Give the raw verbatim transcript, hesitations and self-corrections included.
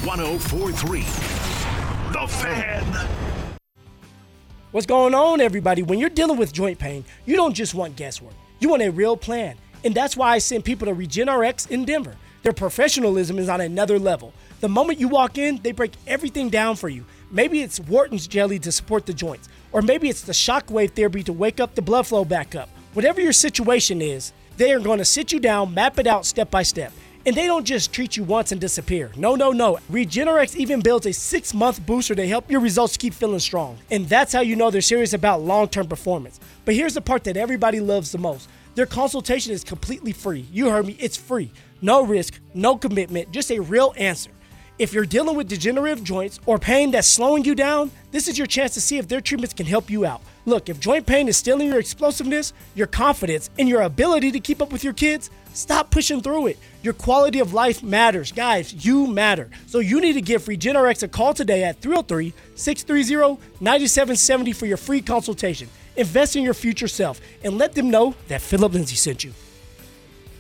one oh four point three The Fan. What's going on, everybody? When you're dealing with joint pain, you don't just want guesswork. You want a real plan. And that's why I send people to RegenRx in Denver. Their professionalism is on another level. The moment you walk in, they break everything down for you. Maybe it's Wharton's jelly to support the joints, or maybe it's the shockwave therapy to wake up the blood flow back up. Whatever your situation is, they are going to sit you down, map it out step by step. And they don't just treat you once and disappear. No, no, no. RegenRx even builds a six-month booster to help your results keep feeling strong. And that's how you know they're serious about long-term performance. But here's the part that everybody loves the most. Their consultation is completely free. You heard me, it's free. No risk, no commitment, just a real answer. If you're dealing with degenerative joints or pain that's slowing you down, this is your chance to see if their treatments can help you out. Look, if joint pain is stealing your explosiveness, your confidence, and your ability to keep up with your kids, stop pushing through it. Your quality of life matters. Guys, you matter. So you need to give RegenRx a call today at three oh three, six three zero, nine seven seven zero for your free consultation. Invest in your future self and let them know that Philip Lindsay sent you.